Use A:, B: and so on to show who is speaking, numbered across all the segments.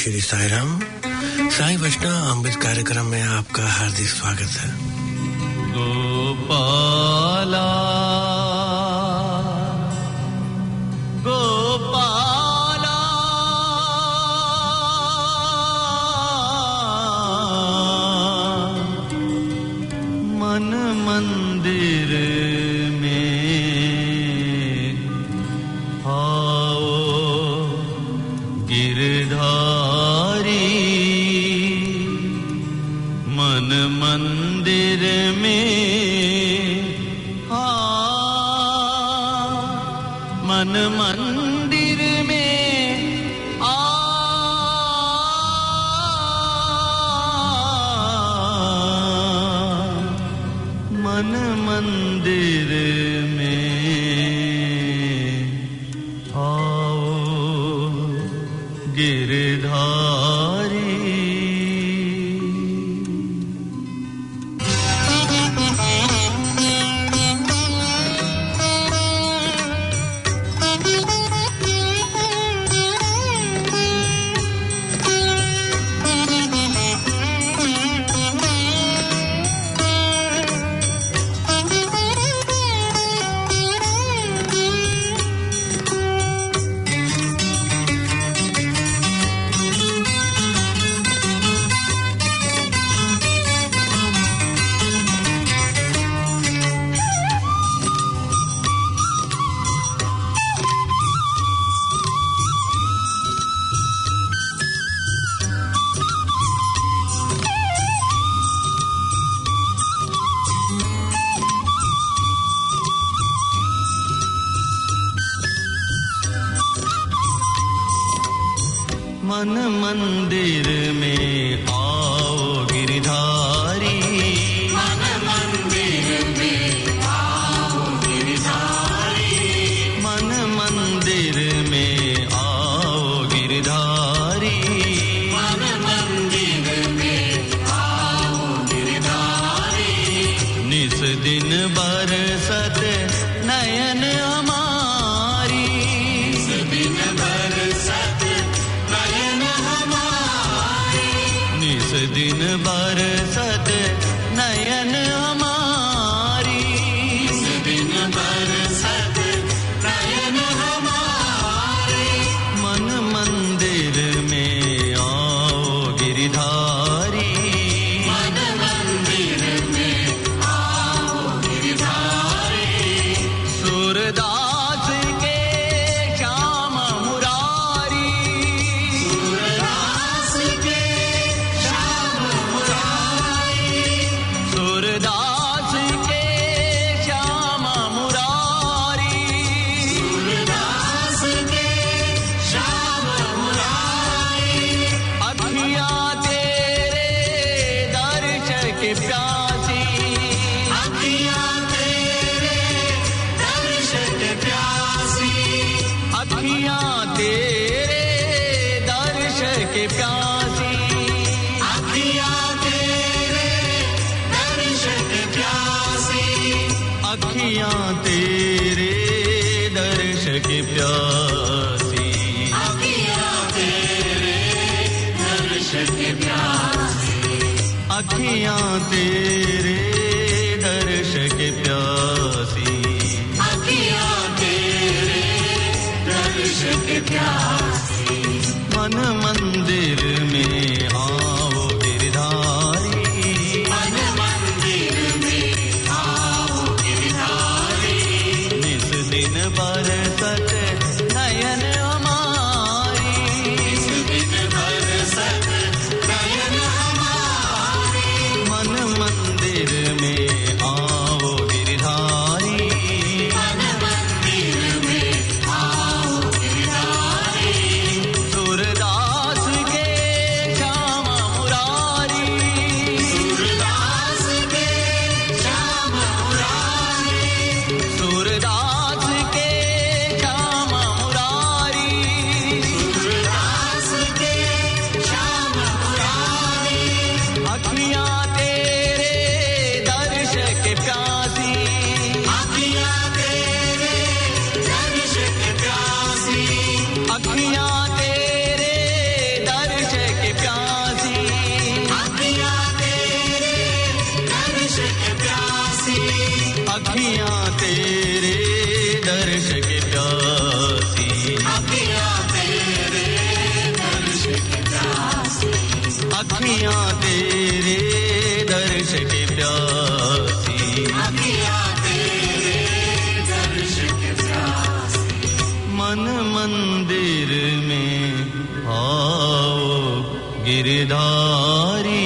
A: श्री साई राम। साई वैष्णव अमृत कार्यक्रम में आपका हार्दिक स्वागत है।
B: गोपाला गोपाला मन मंदिर मंदिर में मन मंदिर में मन मंदिर में आओ गिरधारी। मन मंदिर में आओ गिरधारी। मन मंदिर में आओ गिरधारी। मन मंदिर में आओ गिरधारी। मन मंदिर में आओ गिरधारी। निस दिन बरसत नयन हमारी। निस दिन बरसत दिन बरसत नयन हमारी। दिन बरसत नयन हमारी। मन मंदिर में आओ गिरधारी। मन मंदिर में आओ गिरधारी। सूरदास के श्याम मुरारी। सूरदास के सूरदास के श्याम मुरारी। सूरदास के श्याम मुरारी। अखियाँ तेरे दर्श के प्यासी। अखियाँ तेरे दर्श के प्यासी। अखियाँ तेरे दर्श के प्यासी। अखियाँ तेरे दर्श के प्यासी। अखियाँ तेरे दर्श के प्यासी। अखियाँ तेरे दर्श के प्यासी। अखियाँ तेरे दर्श के प्यासी। अखियाँ तेरे दर्श के प्यासी। मन मंदिर में आओ गिरधारी। मन मंदिर में आओ गिरधारी। निस दिन बरसत नयन हमारी। निस दिन बरसत नयन हमारी। मन मंदिर में आओ गिरधारी। मन मंदिर में आओ गिरधारी। सूरदास के श्याम मुरारी। सूरदास के श्याम मुरारी। सूरदास के तेरे दर्श के प्यासी अखियां तेरे दर्श के प्यासी अखियां तेरे दर्श के प्यासी अखियां तेरे दर्श के प्यासी मन मंदिर में आओ गिरधारी।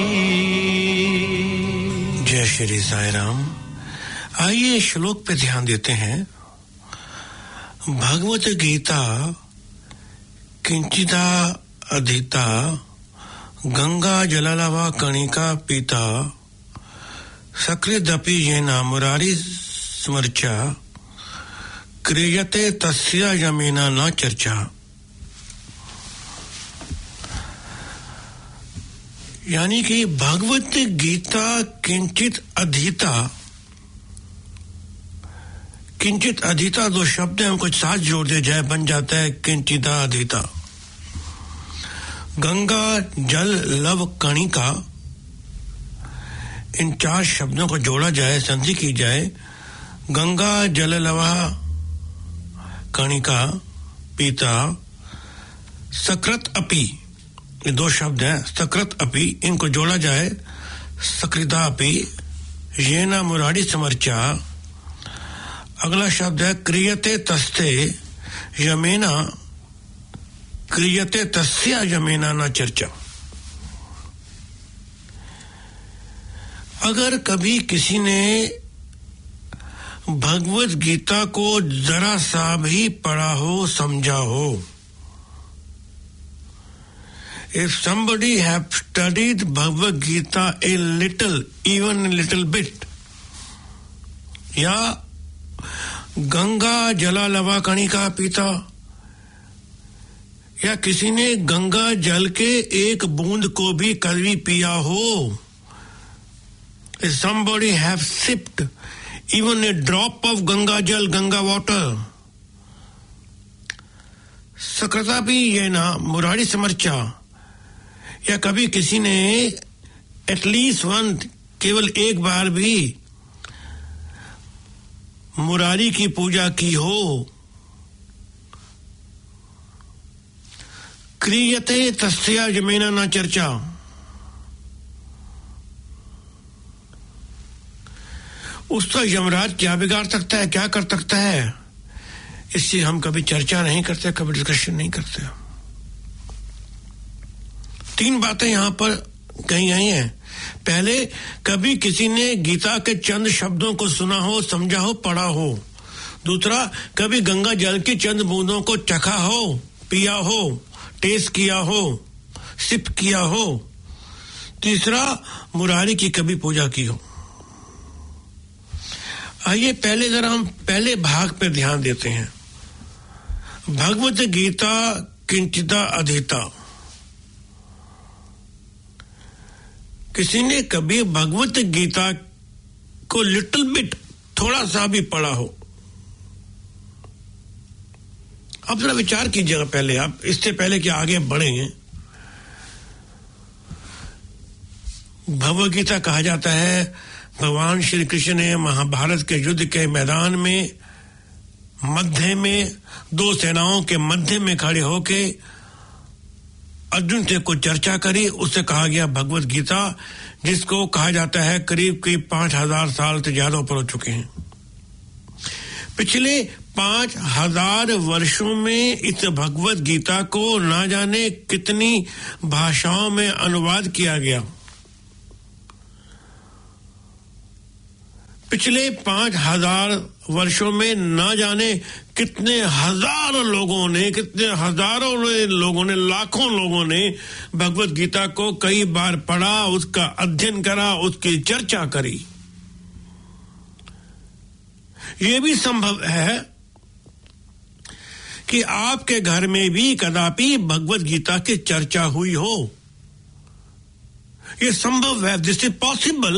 A: जय श्री साई राम। आइए श्लोक पे ध्यान देते हैं। भगवत गीता किंचिदा अधीता गंगा जललवा कणिका पीता सकृदपि येना मुरारी स्मर्चा क्रियते तस्या यमेना न चर्चा। यानी कि भगवत गीता किंचित अधीता, किंचित अधीता दो शब्द हैं, उनको साथ जोड़ दिया जाए बन जाता है किंचिदा अधीता। गंगा जल लव कणिका, इन चार शब्दों को जोड़ा जाए, संधि की जाए। गंगा जल लवा कणिका पीता सकृत अपि, ये दो शब्द हैं, सकृत अपि, इनको जोड़ा जाए सकृदा अपि येना मुरारी समर्चा। अगला शब्द है क्रियते तस्ते यमेना, क्रियते तस्या यमेना न चर्चा। अगर कभी किसी ने भगवत गीता को जरा सा भी पढ़ा हो, समझा हो, if somebody have studied Bhagavad Gita a little, even a little bit, या गंगा जला लवा कणिका पीता, या किसी ने गंगा जल के एक बूंद को भी कभी पिया हो, if somebody have sipped even a drop of Ganga jal, Ganga water, सकृता भी ये ना मुरारी समर्चा, या कभी किसी ने एटलीस्ट वन, केवल एक बार भी मुरारी की पूजा की हो, क्रियते तस्या यमेना न चर्चा। उसका यमराज क्या बिगाड़ सकता है, क्या कर सकता है, इससे हम कभी चर्चा नहीं करते, कभी डिस्कशन नहीं करते। तीन बातें यहां पर कही गई हैं। पहले, कभी किसी ने गीता के चंद शब्दों को सुना हो, समझा हो, पढ़ा हो। दूसरा, कभी गंगा जल की चंद बूंदों को चखा हो, पिया हो, टेस्ट किया हो, सिप किया हो। तीसरा, मुरारी की कभी पूजा की हो। आइए पहले जरा हम पहले भाग पर ध्यान देते हैं। भगवत गीता किंचिदा अधीता। किसी ने कभी भगवत गीता को लिटिल बिट, थोड़ा सा भी पढ़ा हो। अब जरा विचार कीजिएगा पहले, आप इससे पहले कि आगे बढ़ेंगे। भगवत गीता कहा जाता है भगवान श्री कृष्ण ने महाभारत के युद्ध के मैदान में मध्य में दो सेनाओं के मध्य में खड़े होके अर्जुन से कुछ चर्चा करी। उससे कहा गया भगवत गीता, जिसको कहा जाता है करीब 5000 साल से ज्यादा ऊपर हो चुके हैं। पिछले 5000 वर्षों में इस भगवत गीता को ना जाने कितनी भाषाओं में अनुवाद किया गया। पिछले 5000 वर्षों में ना जाने कितने हजारों लोगों ने, कितने हजारों लोगों ने, लाखों लोगों ने भगवत गीता को कई बार पढ़ा, उसका अध्ययन करा, उसकी चर्चा करी। यह भी संभव है कि आपके घर में भी कदापि भगवत गीता की चर्चा हुई हो। यह संभव है, दिस इज पॉसिबल,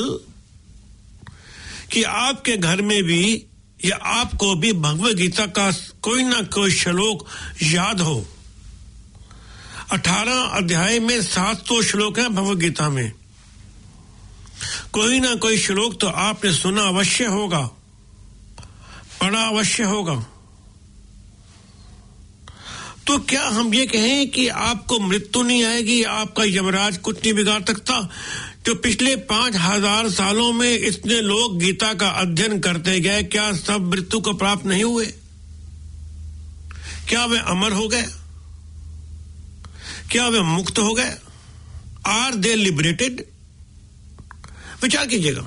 A: कि आपके घर में भी या आपको भी भगवत गीता का कोई ना कोई श्लोक याद हो। 18 अध्याय में 700 श्लोक हैं भगवत गीता में। कोई ना कोई श्लोक तो आपने सुना अवश्य होगा, पड़ा अवश्य होगा। तो क्या हम ये कहें कि आपको मृत्यु नहीं आएगी, आपका यमराज कुछ नहीं बिगाड़ सकता? जो पिछले 5000 सालों में इतने लोग गीता का अध्ययन करते गए, क्या सब मृत्यु को प्राप्त नहीं हुए? क्या वे अमर हो गए? क्या वे मुक्त हो गए? Are they liberated? विचार कीजिएगा।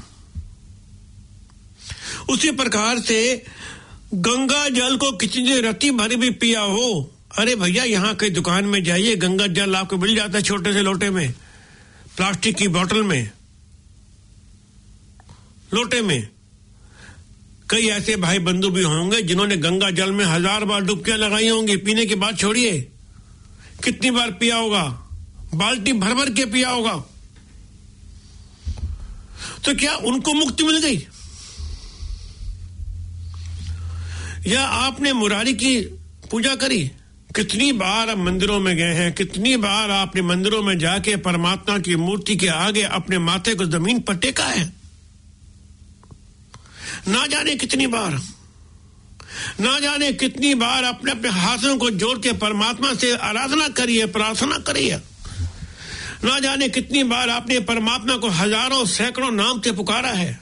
A: उसी प्रकार से गंगा जल को किसी ने रत्ती भर भी पिया हो, अरे भैया यहां कई दुकान में जाइए, गंगा जल आपको मिल जाता है छोटे से लोटे में, प्लास्टिक की बोतल में, लोटे में। कई ऐसे भाई बंधु भी होंगे जिन्होंने गंगा जल में 1000 बार डुबकियां लगाई होंगी। पीने की बात छोड़िए, कितनी बार पिया होगा, बाल्टी भर भर के पिया होगा। तो क्या उनको मुक्ति मिल गई? या आपने मुरारी की पूजा करी? कितनी बार आप मंदिरों में गए हैं, कितनी बार आपने मंदिरों में जाके परमात्मा की मूर्ति के आगे अपने माथे को जमीन पर टेका है? ना जाने कितनी बार, ना जाने कितनी बार अपने अपने हाथों को जोड़ के परमात्मा से आराधना करिए, प्रार्थना करिए। ना जाने कितनी बार आपने परमात्मा को हजारों सैकड़ों नाम से पुकारा है।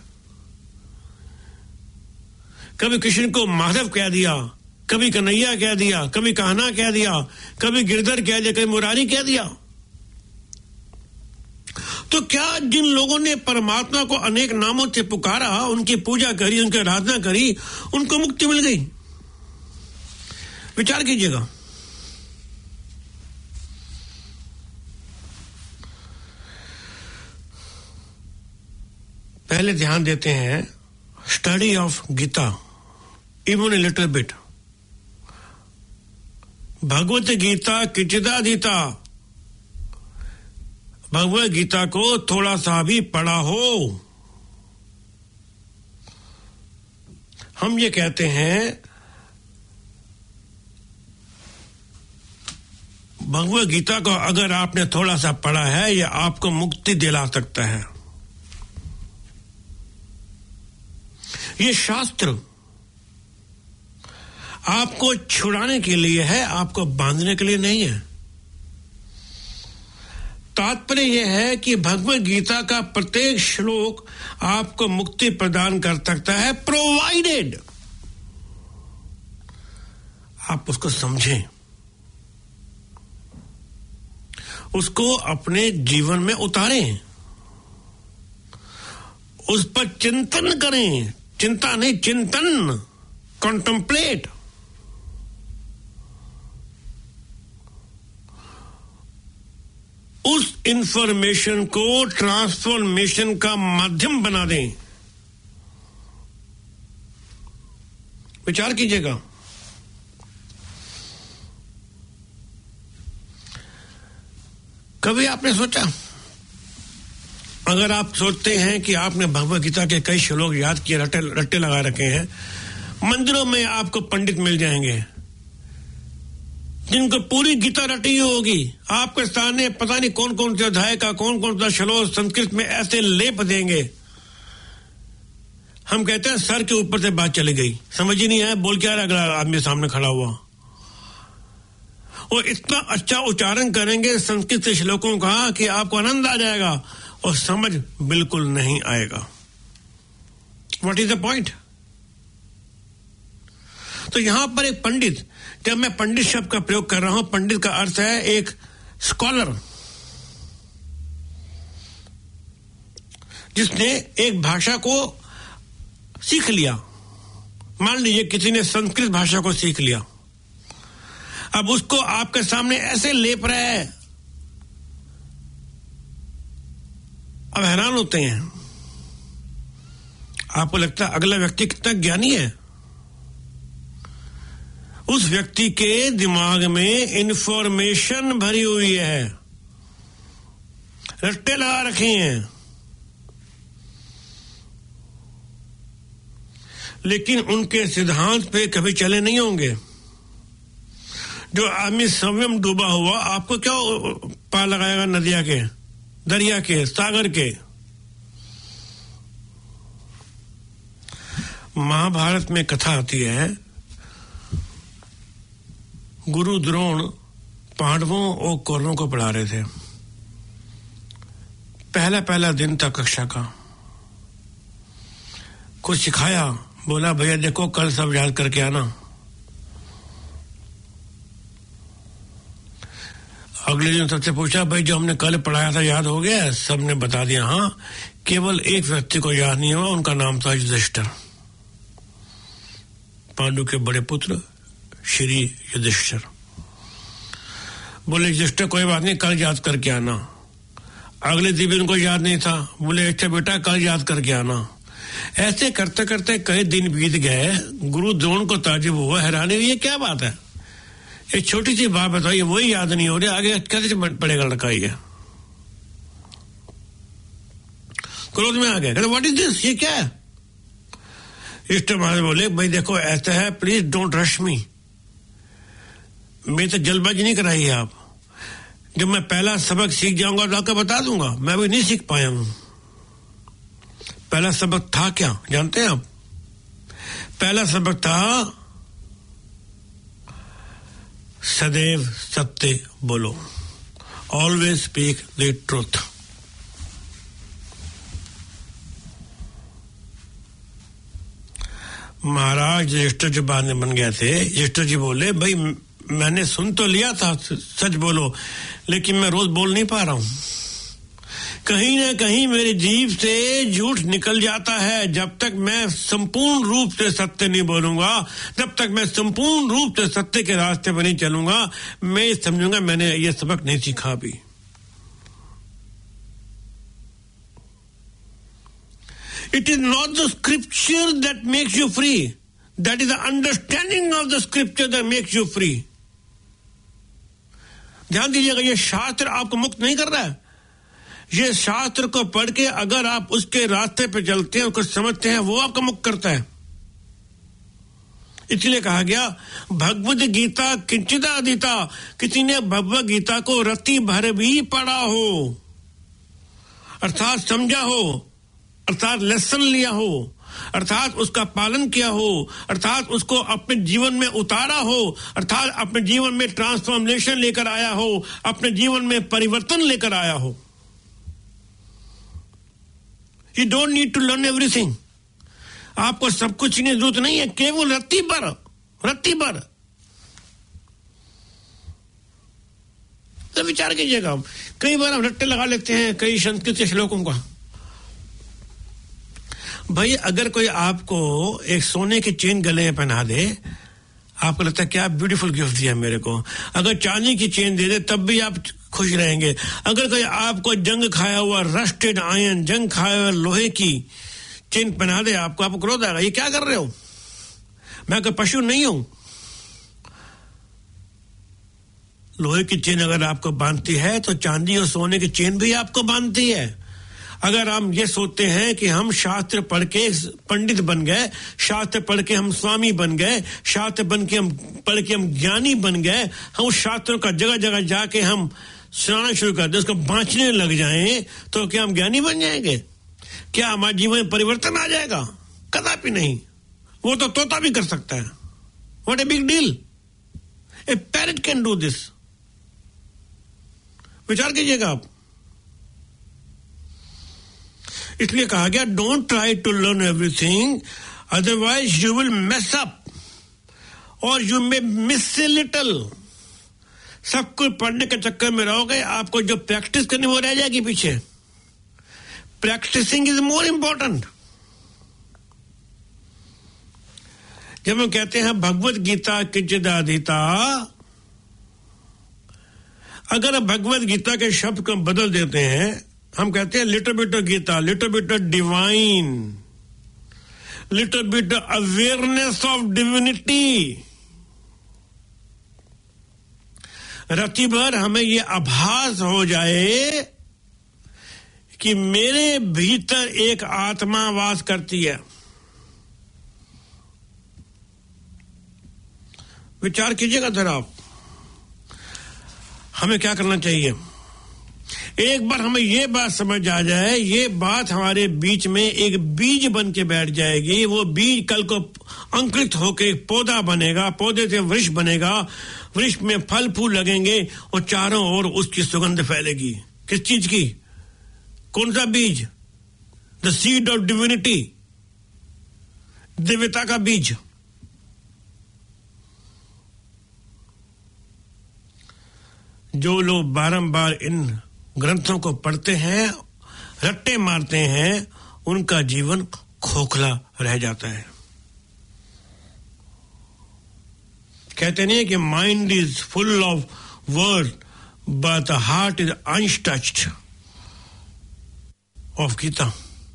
A: कभी कृष्ण को माधव कह दिया, कभी कन्हैया कह दिया, कभी कान्हा कह दिया, कभी गिरधर कह दिया, कभी मुरारी कह दिया। तो क्या जिन लोगों ने परमात्मा को अनेक नामों से पुकारा, उनकी पूजा करी, उनकी आराधना करी, उनको मुक्ति मिल गई? विचार कीजिएगा। पहले ध्यान देते हैं study of Gita, even a little bit. Bhagavad Gita किचिदाधीता, भगवत गीता को थोड़ा सा भी पढ़ा हो। हम ये कहते हैं भगवत गीता को अगर आपने थोड़ा सा पढ़ा है, यह आपको मुक्ति दिला सकता है। ये शास्त्र आपको छुड़ाने के लिए है, आपको बांधने के लिए नहीं है। तात्पर्य यह है कि भगवत गीता का प्रत्येक श्लोक आपको मुक्ति प्रदान कर सकता है, प्रोवाइडेड आप उसको समझें, उसको अपने जीवन में उतारें, उस पर चिंतन करें। चिंता नहीं, चिंतन, कॉन्टेम्पलेट। उस इंफॉर्मेशन को ट्रांसफॉर्मेशन का माध्यम बना दें। विचार कीजिएगा। कभी आपने सोचा, अगर आप सोचते हैं कि आपने भगवत गीता के कई श्लोक याद किए, रट्टे लगा रखे हैं, मंदिरों में आपको पंडित मिल जाएंगे जिनको पूरी गीता रटी होगी, आपके सामने पता नहीं कौन कौन से अध्याय का कौन कौन सा श्लोक संस्कृत में ऐसे लेप देंगे, हम कहते हैं सर के ऊपर से बात चली गई, समझ ही नहीं आया बोल क्या रहा अगला आदमी सामने खड़ा हुआ। और इतना अच्छा उच्चारण करेंगे संस्कृत श्लोकों का कि आपको आनंद आ जाएगा और समझ बिल्कुल नहीं आएगा। What is the point? तो यहां पर एक पंडित, जब मैं पंडित शब्द का प्रयोग कर रहा हूं, पंडित का अर्थ है एक स्कॉलर, जिसने एक भाषा को सीख लिया। मान लीजिए किसी ने संस्कृत भाषा को सीख लिया, अब उसको आपके सामने ऐसे लेप रहा है, अब हैरान होते हैं। आपको लगता है अगला व्यक्ति कितना ज्ञानी है। उस व्यक्ति के दिमाग में इंफॉर्मेशन भरी हुई है, रट्टे लगा रखे हैं, लेकिन उनके सिद्धांत पे कभी चले नहीं होंगे। जो आदमी संयम डूबा हुआ, आपको क्या पार लगाएगा नदिया के, दरिया के, सागर के? महाभारत में कथा आती है, गुरु द्रोण पांडवों और कौरवों को पढ़ा रहे थे। पहला दिन था कक्षा का। कुछ सिखाया, बोला भैया देखो कल सब याद करके आना। अगले दिन सबसे पूछा, भाई जो हमने कल पढ़ाया था याद हो गया? सबने बता दिया हाँ। केवल एक व्यक्ति को याद नहीं हुआ, उनका नाम था युधिष्ठिर, पांडु के बड़े पुत्र श्री युधिष्ठिर। बोले युधिष्ठिर कोई बात नहीं, कल याद करके आना। अगले दिन भी उनको याद नहीं था, बोले अच्छा बेटा कल याद करके आना। ऐसे करते करते कई दिन बीत गए। गुरु द्रोण को ताज्जुब हुआ, हैरानी हुई, ये क्या बात है, एक छोटी सी बात बताइए वही याद नहीं हो रही, आगे कैसे पड़ेगा लड़का? ये क्रोध में आ गए, कहते व्हाट इज दिस, ये क्या है? इष्ट महाराज बोले भाई देखो ऐसा है, प्लीज डोंट रश मी, मेरी तो जल्दबाजी नहीं कराई है आप। जब मैं पहला सबक सीख जाऊंगा तो आपको बता दूंगा, मैं अभी नहीं सीख पाया हूं। पहला सबक था क्या जानते हैं आप? पहला सबक था सदैव सत्य बोलो, ऑलवेज स्पीक द ट्रूथ। महाराज युधिष्ठिर जो बाद में बन गए थे, युधिष्ठिर जी बोले भाई मैंने सुन तो लिया था सच बोलो, लेकिन मैं रोज बोल नहीं पा रहा हूं। कहीं ना कहीं मेरी जीभ से झूठ निकल जाता है। जब तक मैं संपूर्ण रूप से सत्य नहीं बोलूंगा, जब तक मैं संपूर्ण रूप से सत्य के रास्ते पर नहीं चलूंगा, मैं समझूंगा मैंने ये सबक नहीं सीखा अभी। It is not the scripture that makes you free. That is the understanding of the scripture that makes you free. ध्यान दीजिएगा, ये शास्त्र आपको मुक्त नहीं कर रहा है। ये शास्त्र को पढ़ के अगर आप उसके रास्ते पे चलते हैं, उसको समझते हैं, वो आपको मुक्त करता है। इसलिए कहा गया भगवद गीता किंचित अधीता, किसी ने भगवद गीता को रत्ती भर भी पढ़ा हो, अर्थात समझा हो, अर्थात लेसन लिया हो, अर्थात उसका पालन किया हो, अर्थात उसको अपने जीवन में उतारा हो, अर्थात अपने जीवन में ट्रांसफॉर्मेशन लेकर आया हो, अपने जीवन में परिवर्तन लेकर आया हो। You don't need to learn everything. आपको सब कुछ सीखने की जरूरत नहीं है, केवल रत्ती भर। तो विचार कीजिएगा, कई बार हम रट्टे लगा लेते हैं कई संस्कृत के श्लोकों का। भाई अगर कोई आपको एक सोने की चेन गले में पहना दे, आपको लगता है क्या ब्यूटीफुल गिफ्ट दिया मेरे को। अगर चांदी की चेन दे दे तब भी आप खुश रहेंगे। अगर कोई आपको जंग खाया हुआ रस्टेड आयरन, जंग खाया हुआ लोहे की चेन पहना दे आपको क्रोध आएगा, ये क्या कर रहे हो? मैं कोई पशु नहीं हूं। लोहे की चेन अगर आपको बांधती है तो चांदी और सोने की चेन भी आपको बांधती है। अगर हम ये सोचते हैं कि हम शास्त्र पढ़ के पंडित बन गए, शास्त्र पढ़ के हम स्वामी बन गए, शास्त्र पढ़ के हम ज्ञानी बन गए, हम उस शास्त्रों का जगह जगह जाके हम सुनाना शुरू कर दे, उसको बांचने लग जाएं, तो क्या हम ज्ञानी बन जाएंगे? क्या हमारे जीवन में परिवर्तन आ जाएगा? कदापि नहीं। वो तो तोता भी कर सकता है। What a big deal, a parrot can do this. विचार कीजिएगा आप। इसलिए कहा गया don't try to learn everything, otherwise you will mess up और you may miss a little. सब कुछ पढ़ने के चक्कर में रहोगे, आपको जो प्रैक्टिस करनी वो रह जाएगी पीछे। Practising is more important. जब हम कहते हैं भगवद गीता किंचिदाधीता, अगर भगवद गीता के शब्द को बदल देते हैं, हम कहते हैं little bit of Gita, little bit of divine, little bit of awareness of divinity. रत्ती भर हमें ये आभास हो जाए कि मेरे भीतर एक आत्मा वास करती है। विचार कीजिएगा जरा आप, हमें क्या करना चाहिए? एक बार हमें ये बात समझ आ जाए, ये बात हमारे बीच में एक बीज बन के बैठ जाएगी, वो बीज कल को अंकुरित होकर पौधा बनेगा, पौधे से वृक्ष बनेगा, वृक्ष में फल फूल लगेंगे और चारों ओर उसकी सुगंध फैलेगी। किस चीज की? कौन सा बीज? द सीड ऑफ डिविनिटी, दिव्यता का बीज। जो लोग बारंबार इन ग्रंथों को पढ़ते हैं, रट्टे मारते हैं, उनका जीवन खोखला रह जाता है। कहते नहीं कि mind is full of word but the heart is untouched of Gita.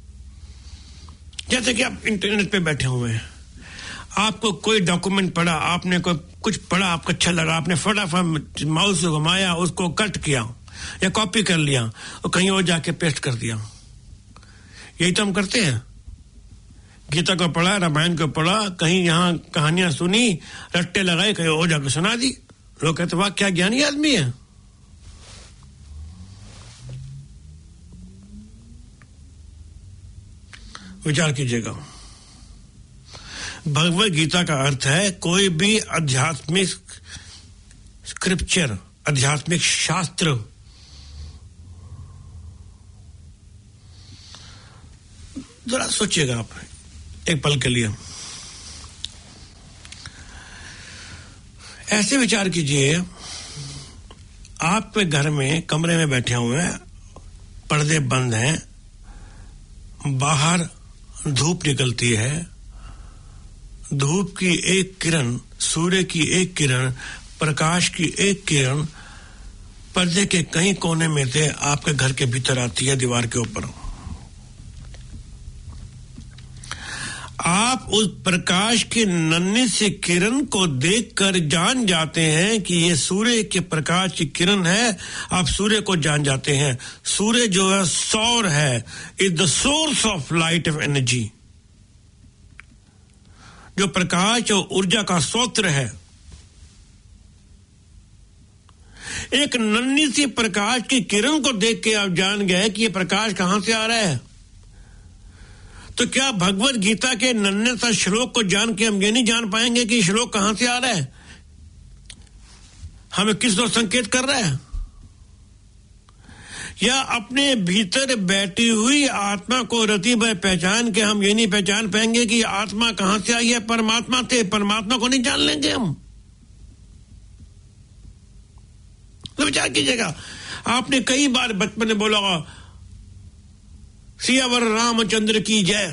A: जैसे कि आप इंटरनेट पे बैठे हुए हैं, आपको कोई डॉक्यूमेंट पढ़ा, आपने कोई कुछ पढ़ा, आपको अच्छा लगा, आपने फटाफट माउस से घुमाया, उसको कट किया या कॉपी कर लिया और कहीं और जाके पेस्ट कर दिया। यही तो हम करते हैं। गीता को पढ़ा, रामायण को पढ़ा, कहीं यहाँ कहानियां सुनी, रट्टे लगाए, कहीं और जाके सुना दी। लोग कहते वाह क्या ज्ञानी आदमी है। विचार कीजिएगा। भगवत गीता का अर्थ है कोई भी आध्यात्मिक स्क्रिप्चर, आध्यात्मिक शास्त्र, जरा सोचिएगा आप एक पल के लिए, ऐसे विचार कीजिए, आप के घर में कमरे में बैठे हुए हैं, पर्दे बंद हैं, बाहर धूप निकलती है, धूप की एक किरण, सूर्य की एक किरण, प्रकाश की एक किरण पर्दे के कहीं कोने में से आपके घर के भीतर आती है, दीवार के ऊपर। आप उस प्रकाश की नन्ही सी किरण को देखकर जान जाते हैं कि ये सूर्य के प्रकाश की किरण है। आप सूर्य को जान जाते हैं। सूर्य जो है सौर है, is the source of light of energy, जो प्रकाश और ऊर्जा का स्रोत है। एक नन्ही सी प्रकाश की किरण को देख के आप जान गए कि ये प्रकाश कहां से आ रहा है। तो क्या भगवत गीता के नन्हे सा श्लोक को जान के हम ये नहीं जान पाएंगे कि श्लोक कहां से आ रहा है, हमें किस ओर संकेत कर रहा है? या अपने भीतर बैठी हुई आत्मा को रति भर पहचान के हम ये नहीं पहचान पाएंगे कि आत्मा कहां से आई है? परमात्मा से। परमात्मा को नहीं जान लेंगे हम। तो विचार कीजिएगा, आपने कई बार बचपन में बोला सियावर रामचंद्र की जय,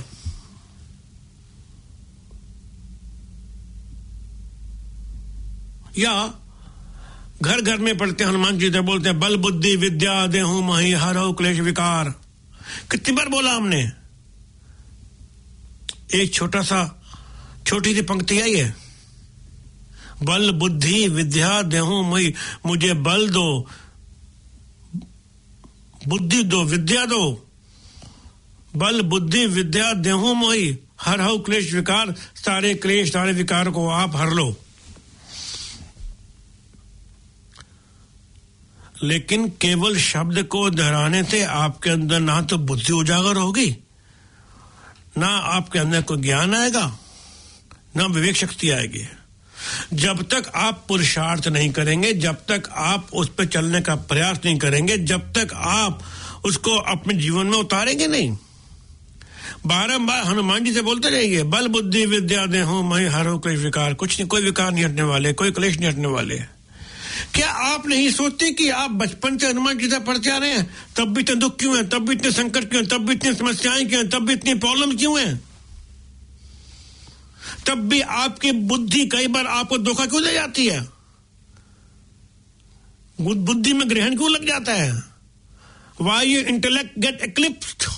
A: या घर घर में पढ़ते हनुमान जी से बोलते हैं बल बुद्धि विद्या देहु महि हरहु क्लेश विकार। कितनी बार बोला हमने? एक छोटी सी पंक्ति आई है, बल बुद्धि विद्या देहु महि, मुझे बल दो, बुद्धि दो, विद्या दो, बल बुद्धि विद्या देहु मोहि हरहु क्लेश विकार। सारे क्लेश सारे विकार को आप हर लो। लेकिन केवल शब्द को दोहराने से आपके अंदर ना तो बुद्धि उजागर होगी, ना आपके अंदर कोई ज्ञान आएगा, ना विवेक शक्ति आएगी। जब तक आप पुरुषार्थ नहीं करेंगे, जब तक आप उस पर चलने का प्रयास नहीं करेंगे, जब तक आप उसको अपने जीवन में उतारेंगे नहीं। बारंबार हनुमान जी से बोलते रहिए बल बुद्धि विद्या देहु महि हरहु क्लेश विकार। कुछ नहीं, कोई विकार नहीं हटने वाले, कोई क्लेश नहीं हटने वाले। क्या आप नहीं सोचते कि आप बचपन से हनुमान जी से पढ़ते आ रहे हैं, तब भी इतने दुख क्यों हैं, तब भी इतने संकट क्यों हैं, तब भी इतनी समस्याएं क्यों हैं, तब भी इतनी प्रॉब्लम क्यों हैं? तब भी आपकी बुद्धि कई बार आपको धोखा क्यों ले जाती है? बुद्धि में ग्रहण क्यों लग जाता है? Why your intellect get eclipsed?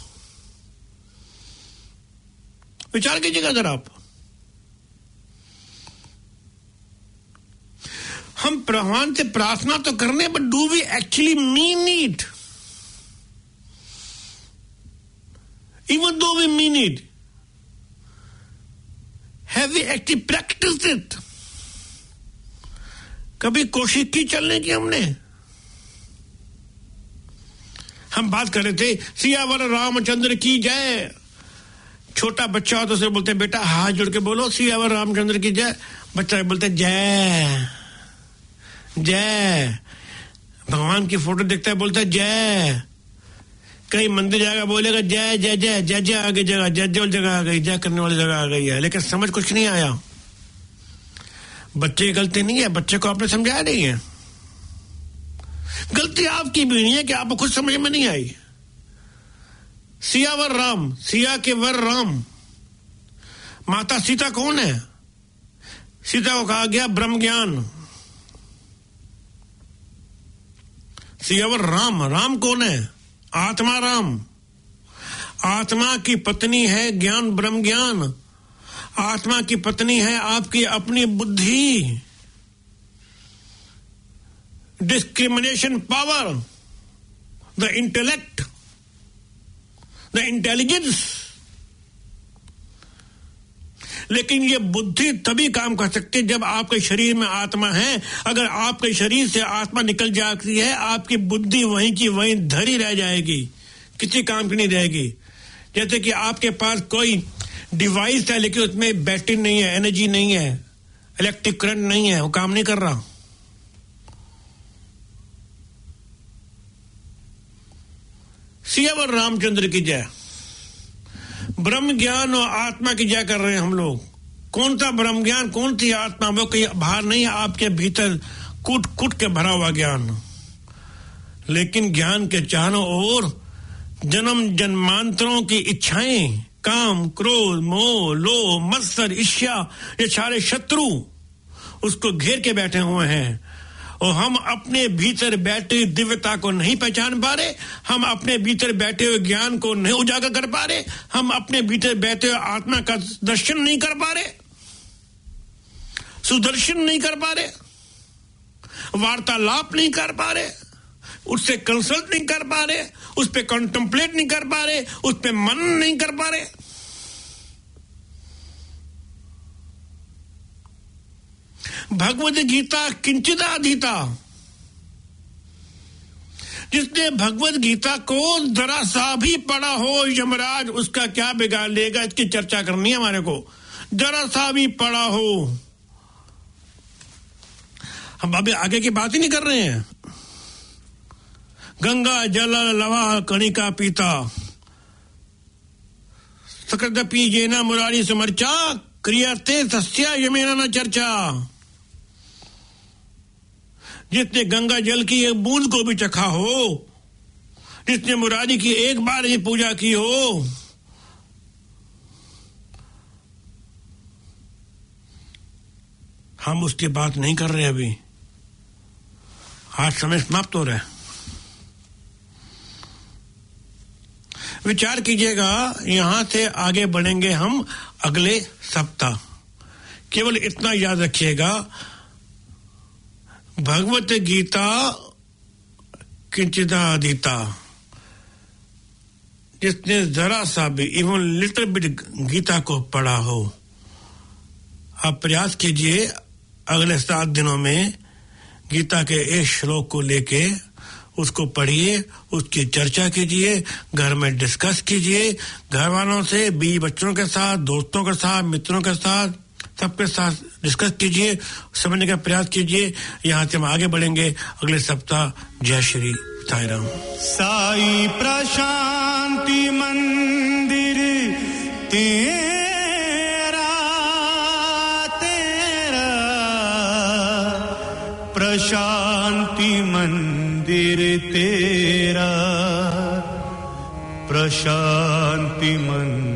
A: विचार कीजिएगा जरा आप। हम भगवान से प्रार्थना तो करने, but do we actually mean it? Even though we mean it, have we actually practised it? कभी कोशिश की चलने की हमने? हम बात कर रहे थे सियावर रामचंद्र की जय। छोटा बच्चा हो तो उसे बोलते बेटा हाथ जोड़ के बोलो सियावर रामचंद्र की जय। बच्चा बोलते जय जय। भगवान की फोटो देखता है बोलता है जय। कहीं मंदिर जाएगा बोलेगा जय जय जय जय जय आ गई जगह, जय जय जगह आ गई, जय करने वाली जगह आ गई है, लेकिन समझ कुछ नहीं आया। बच्चे की गलती नहीं है, बच्चे को आपने समझाया नहीं है। गलती आपकी भी नहीं है कि आपको खुद समझ में नहीं आई। सियावर राम, सिया के वर राम। माता सीता कौन है? सीता को कहा गया ब्रह्म ज्ञान। सियावर राम, राम कौन है? आत्मा राम। आत्मा की पत्नी है ज्ञान, ब्रह्म ज्ञान। आत्मा की पत्नी है आपकी अपनी बुद्धि, discrimination power, the intellect, the intelligence. लेकिन ये बुद्धि तभी काम कर सकती है जब आपके शरीर में आत्मा है। अगर आपके शरीर से आत्मा निकल जाती है, आपकी बुद्धि वहीं की वहीं धरी रह जाएगी, किसी काम की नहीं रहेगी। जैसे कि आपके पास कोई डिवाइस है लेकिन उसमें बैटरी नहीं है, एनर्जी नहीं है, इलेक्ट्रिक करंट नहीं है, वो काम नहीं कर रहा। सियावर रामचंद्र की जय। ब्रह्म ज्ञान और आत्मा की जय कर रहे हैं हम लोग। कौन सा ब्रह्म ज्ञान, कौन सी आत्मा? वो कहीं बाहर नहीं है, आपके भीतर कूट कूट के भरा हुआ ज्ञान। लेकिन ज्ञान के चारों ओर जन्म जन्मांतरों की इच्छाएं, काम, क्रोध, मोह, लोभ, मत्सर, ईर्ष्या, ये सारे शत्रु उसको घेर के बैठे हुए हैं। और हम अपने भीतर बैठे दिव्यता को नहीं पहचान पा रहे, हम अपने भीतर बैठे हुए ज्ञान को नहीं उजागर कर पा रहे, हम अपने भीतर बैठे हुए आत्मा का दर्शन नहीं कर पा रहे, सुदर्शन नहीं कर पा रहे, वार्तालाप नहीं कर पा रहे, उससे कंसल्ट नहीं कर पा रहे, उस पर कॉन्टेम्पलेट नहीं कर पा रहे, उस पर मनन नहीं कर पा रहे। भगवद गीता किंचिदाधीता। जिसने भगवद गीता को जरा सा भी पढ़ा हो यमराज उसका क्या बिगाड़ लेगा, इसकी चर्चा करनी है हमारे को। जरा सा भी पढ़ा हो, हम अभी आगे की बात ही नहीं कर रहे हैं। गंगा जल लवा कणिका पीता, सकृदपि जेना मुरारी समर्चा, क्रियते तस्या यमेना न चर्चा। जिसने गंगा जल की एक बूंद को भी चखा हो, जिसने मुरारी की एक बार ही पूजा की हो, हम उसकी बात नहीं कर रहे अभी। आज समय समाप्त हो रहा है। विचार कीजिएगा, यहां से आगे बढ़ेंगे हम अगले सप्ताह। केवल इतना याद रखिएगा, भगवत गीता किंचिदाधीता। जिसने जरा सा भी इवन लिटिल बिट गीता को पढ़ा हो, आप प्रयास कीजिए अगले 7 दिनों में गीता के एक श्लोक को लेके उसको पढ़िए, उसकी चर्चा कीजिए, घर में डिस्कस कीजिए, घर वालों से, बीवी बच्चों के साथ, दोस्तों के साथ, मित्रों के साथ, सबके साथ डिस्कस कीजिए, समझने का प्रयास कीजिए। यहाँ से हम आगे बढ़ेंगे अगले सप्ताह। जय श्री साई राम।
B: साई प्रशांति मंदिर तेरा तेरा, प्रशांति मंदिर तेरा, प्रशांति मंदिर